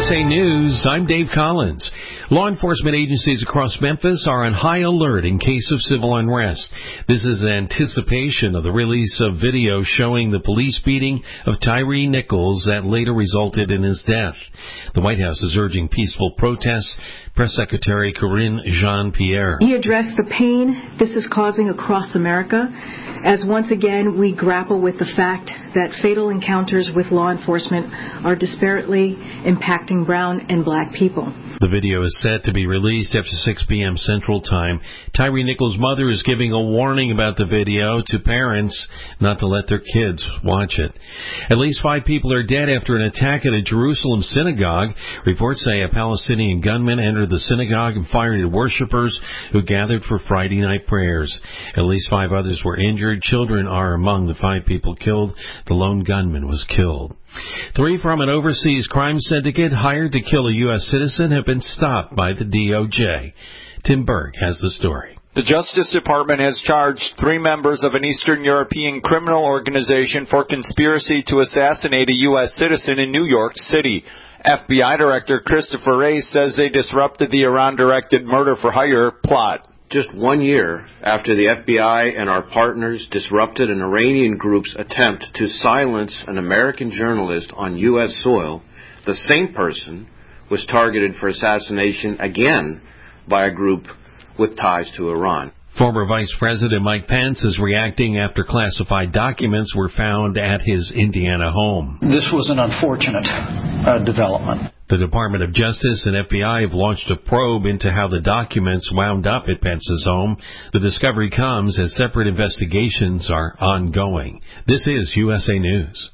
USA News, I'm Dave Collins. Law enforcement agencies across Memphis are on high alert in case of civil unrest. This is in anticipation of the release of video showing the police beating of Tyree Nichols that later resulted in his death. The White House is urging peaceful protests. Press Secretary Karine Jean-Pierre. He addressed the pain this is causing across America as once again we grapple with the fact that fatal encounters with law enforcement are disparately impacting brown and black people. The video is set to be released after 6 p.m. Central Time. Tyree Nichols' mother is giving a warning about the video to parents not to let their kids watch it. At least 5 people are dead after an attack at a Jerusalem synagogue. Reports say a Palestinian gunman entered the synagogue and fired at worshippers who gathered for Friday night prayers. At least 5 others were injured. Children are among the 5 people killed. The lone gunman was killed. 3 from an overseas crime syndicate hired to kill a U.S. citizen have been stopped by the DOJ. Tim Berg has the story. The Justice Department has charged 3 members of an Eastern European criminal organization for conspiracy to assassinate a U.S. citizen in New York City. FBI Director Christopher Wray says they disrupted the Iran-directed murder-for-hire plot. Just 1 year after the FBI and our partners disrupted an Iranian group's attempt to silence an American journalist on U.S. soil, the same person was targeted for assassination again by a group with ties to Iran. Former Vice President Mike Pence is reacting after classified documents were found at his Indiana home. This was an unfortunate development. The Department of Justice and FBI have launched a probe into how the documents wound up at Pence's home. The discovery comes as separate investigations are ongoing. This is USA News.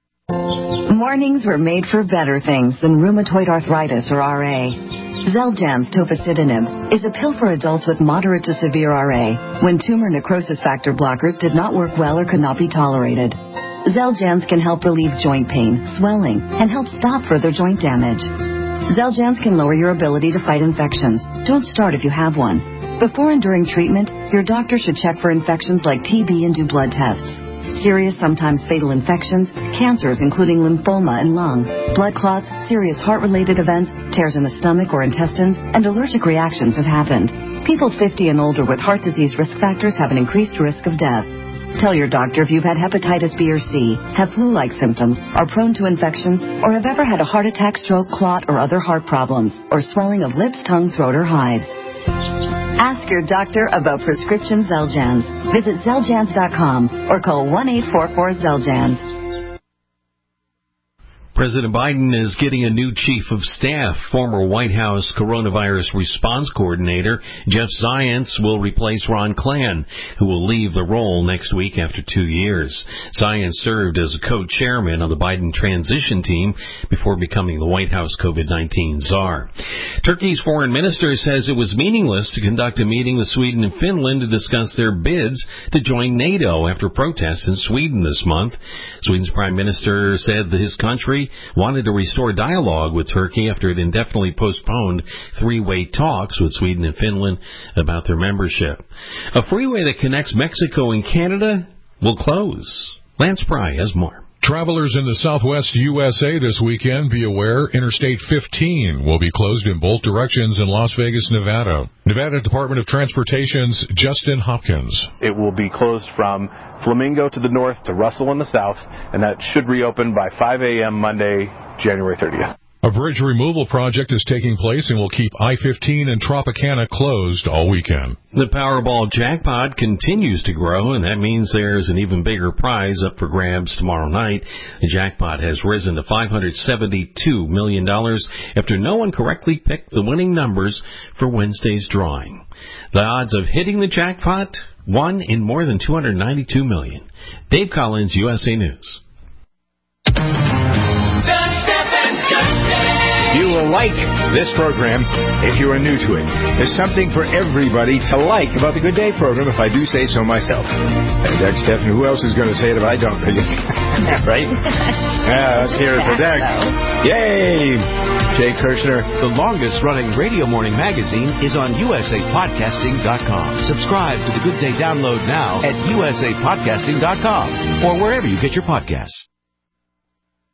Mornings were made for better things than rheumatoid arthritis or RA. Xeljanz tofacitinib is a pill for adults with moderate to severe RA when tumor necrosis factor blockers did not work well or could not be tolerated. Xeljanz can help relieve joint pain, swelling, and help stop further joint damage. Xeljanz can lower your ability to fight infections. Don't start if you have one. Before and during treatment, your doctor should check for infections like TB and do blood tests. Serious, sometimes fatal infections, cancers including lymphoma and lung, blood clots, serious heart-related events, tears in the stomach or intestines, and allergic reactions have happened. People 50 and older with heart disease risk factors have an increased risk of death. Tell your doctor if you've had hepatitis B or C, have flu-like symptoms, are prone to infections, or have ever had a heart attack, stroke, clot, or other heart problems, or swelling of lips, tongue, throat, or hives. Ask your doctor about prescription Xeljanz. Visit Xeljanz.com or call 1-844-XELJANZ. President Biden is getting a new chief of staff. Former White House coronavirus response coordinator Jeff Zients will replace Ron Klain, who will leave the role next week after 2 years. Zients served as a co-chairman of the Biden transition team before becoming the White House COVID-19 czar. Turkey's foreign minister says it was meaningless to conduct a meeting with Sweden and Finland to discuss their bids to join NATO after protests in Sweden this month. Sweden's prime minister said that his country wanted to restore dialogue with Turkey after it indefinitely postponed 3-way talks with Sweden and Finland about their membership. A freeway that connects Mexico and Canada will close. Lance Pry has more. Travelers in the southwest USA this weekend, be aware, Interstate 15 will be closed in both directions in Las Vegas, Nevada. Nevada Department of Transportation's Justin Hopkins. It will be closed from Flamingo to the north to Russell in the south, and that should reopen by 5 a.m. Monday, January 30th. A bridge removal project is taking place and will keep I-15 and Tropicana closed all weekend. The Powerball jackpot continues to grow, and that means there's an even bigger prize up for grabs tomorrow night. The jackpot has risen to $572 million after no one correctly picked the winning numbers for Wednesday's drawing. The odds of hitting the jackpot, 1 in more than 292 million. Dave Collins, USA News. You will like this program if you are new to it. There's something for everybody to like about the Good Day program, if I do say so myself. Doug Stephan, who else is going to say it if I don't? Right? Yeah, let's hear it for Doug. Yay! Jay Kirshner. The longest-running radio morning magazine is on usapodcasting.com. Subscribe to the Good Day download now at usapodcasting.com or wherever you get your podcasts.